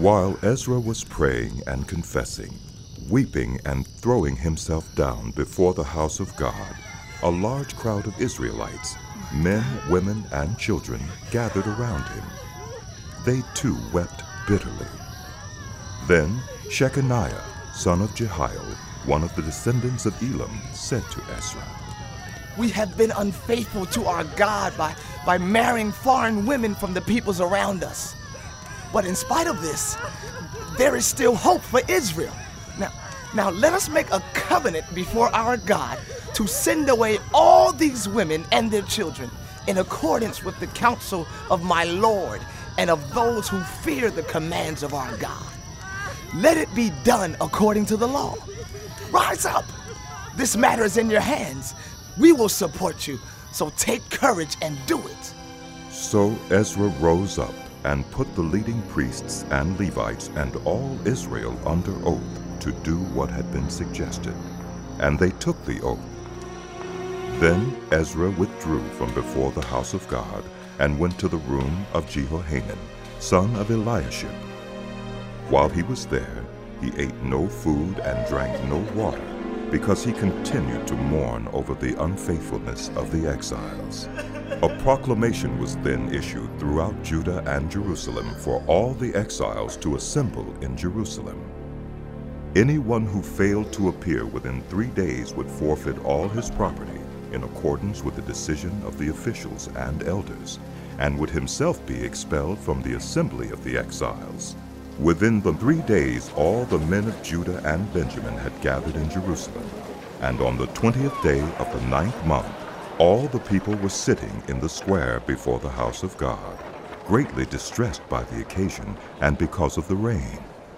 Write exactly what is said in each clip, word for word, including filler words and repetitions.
While Ezra was praying and confessing, weeping and throwing himself down before the house of God, a large crowd of Israelites, men, women, and children, gathered around him. They too wept bitterly. Then Shechaniah, son of Jehiel, one of the descendants of Elam, said to Ezra, "We have been unfaithful to our God by, by marrying foreign women from the peoples around us. But in spite of this, there is still hope for Israel. Now, now let us make a covenant before our God to send away all these women and their children in accordance with the counsel of my Lord and of those who fear the commands of our God. Let it be done according to the law. Rise up. This matter is in your hands. We will support you, so take courage and do it." So Ezra rose up and put the leading priests and Levites and all Israel under oath to do what had been suggested, and they took the oath. Then Ezra withdrew from before the house of God and went to the room of Jehohanan, son of Eliashib. While he was there, he ate no food and drank no water, because he continued to mourn over the unfaithfulness of the exiles. A proclamation was then issued throughout Judah and Jerusalem for all the exiles to assemble in Jerusalem. Anyone who failed to appear within three days would forfeit all his property in accordance with the decision of the officials and elders, and would himself be expelled from the assembly of the exiles. Within the three days all the men of Judah and Benjamin had gathered in Jerusalem, and on the twentieth day of the ninth month all the people were sitting in the square before the house of God, greatly distressed by the occasion and because of the rain.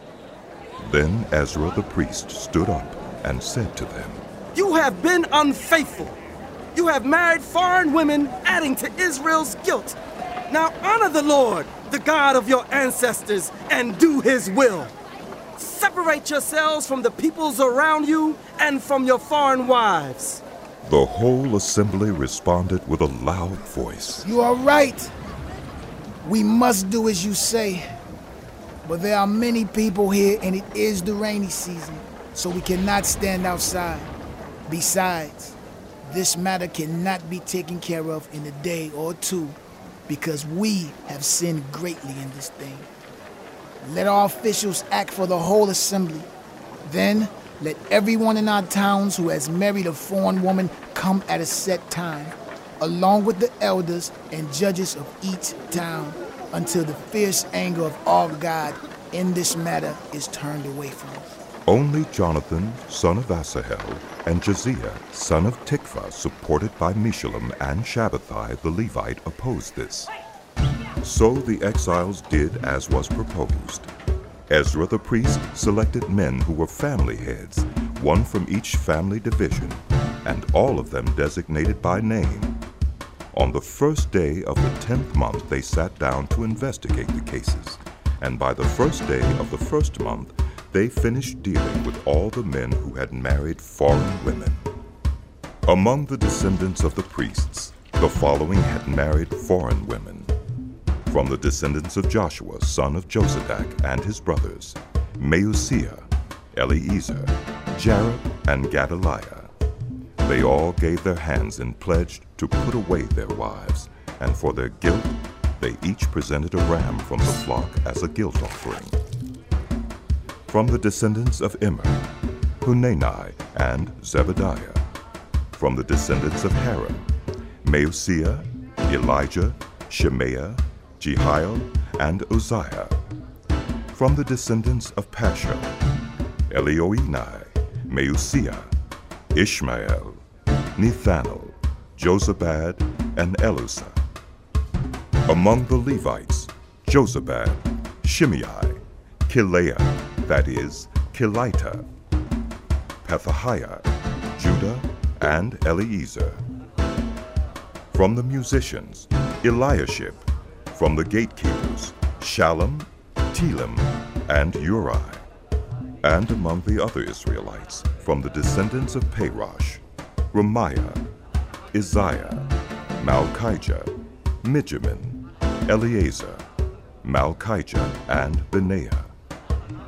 Then Ezra the priest stood up and said to them, "You have been unfaithful. You have married foreign women, adding to Israel's guilt. Now honor the Lord, the God of your ancestors, and do his will. Separate yourselves from the peoples around you and from your foreign wives." The whole assembly responded with a loud voice, "You are right. We must do as you say. But there are many people here, and it is the rainy season, so we cannot stand outside. Besides, this matter cannot be taken care of in a day or two, because we have sinned greatly in this thing. Let our officials act for the whole assembly. Then let everyone in our towns who has married a foreign woman come at a set time, along with the elders and judges of each town, until the fierce anger of our God in this matter is turned away from us." Only Jonathan, son of Asahel, and Josiah, son of Tikvah, supported by Meshullam and Shabbathai the Levite, opposed this. So the exiles did as was proposed. Ezra the priest selected men who were family heads, one from each family division, and all of them designated by name. On the first day of the tenth month they sat down to investigate the cases, and by the first day of the first month they finished dealing with all the men who had married foreign women. Among the descendants of the priests, the following had married foreign women. From the descendants of Joshua, son of Josadak, and his brothers, Maaseiah, Eleazar, Jarib, and Gedaliah. They all gave their hands and pledged to put away their wives, and for their guilt they each presented a ram from the flock as a guilt offering. From the descendants of Immer, Hunani and Zebediah. From the descendants of Haram, Maaseiah, Elijah, Shemaiah, Jehiel, and Uzziah. From the descendants of Pashur, Elioenai, Maaseiah, Ishmael, Nethanel, Jozabad, and Elusa. Among the Levites, Jozabad, Shimei, Kileah, that is, Kelita, Pethahiah, Judah, and Eleazar. From the musicians, Eliashib. From the gatekeepers, Shallum, Telem, and Uri. And among the other Israelites, from the descendants of Parosh, Ramiah, Isaiah, Malchijah, Mijamin, Eleazar, Malchijah, and Benaiah.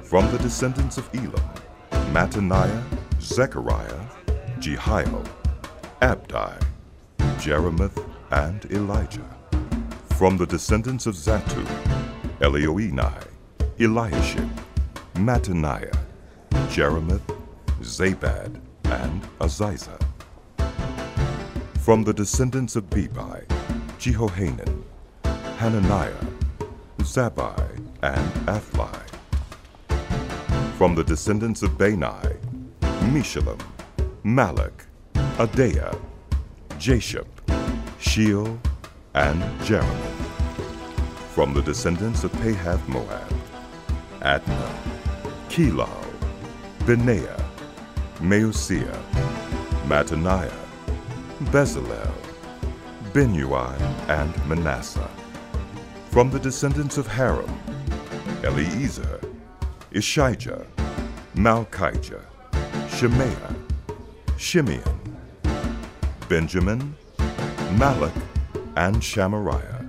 From the descendants of Elam, Mattaniah, Zechariah, Jehiel, Abdi, Jeremoth, and Elijah. From the descendants of Zatu, Elioenai, Eliashib, Mattaniah, Jeremoth, Zabad, and Aziza. From the descendants of Bebai, Jehohanan, Hananiah, Zabbai, and Athli. From the descendants of Bani, Meshullam, Malach, Adaiah, Jashub, Sheol, and Jeremoth. From the descendants of Pahath-Moab, Adnah, Kelal, Benaiah, Maaseiah, Mattaniah, Bezalel, Benui, and Manasseh. From the descendants of Haram, Eliezer, Ishijah, Malchijah, Shemaiah, Shimeon, Benjamin, Malach, and Shamariah.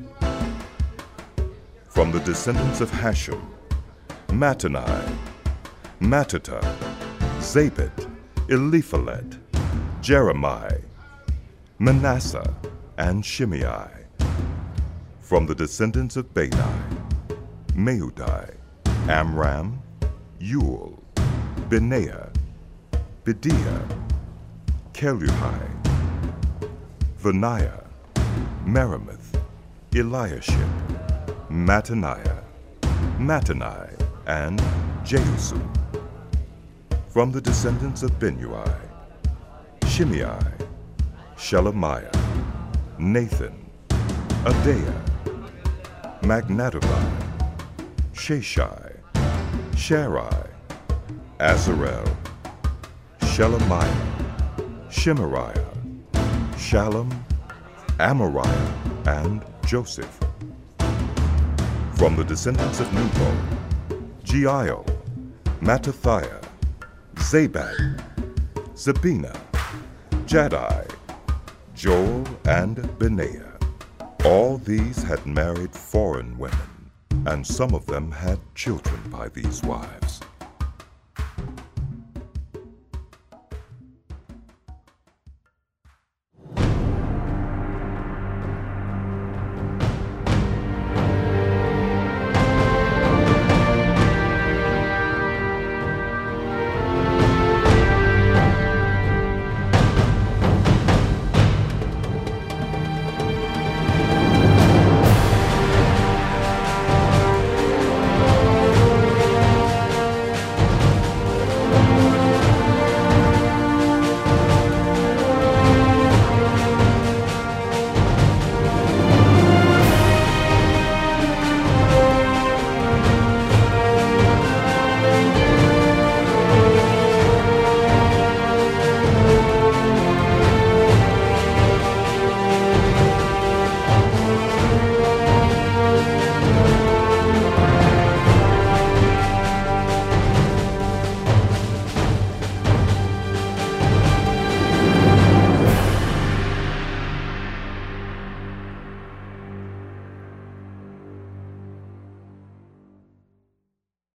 From the descendants of Hashem, Mattenai, Mattata, Zabad, Eliphalet, Jeremiah, Manasseh, and Shimei. From the descendants of Bani, Meudai, Amram, Yul, Benaiah, Bediah, Keluhi, Vaniah, Meremoth, Eliashib, Mattaniah, Mattenai, and Jehusu. From the descendants of Benui, Shimei, Shelemiah, Nathan, Adaiah, Magnadabbai, Sheshai, Sharai, Azarel, Shelemiah, Shemariah, Shallum, Amariah, and Joseph. From the descendants of Nebo, Jeiel, Mattathiah, Zabad, Zabina, Jaddai, Joel, and Benaiah. All these had married foreign women, and some of them had children by these wives.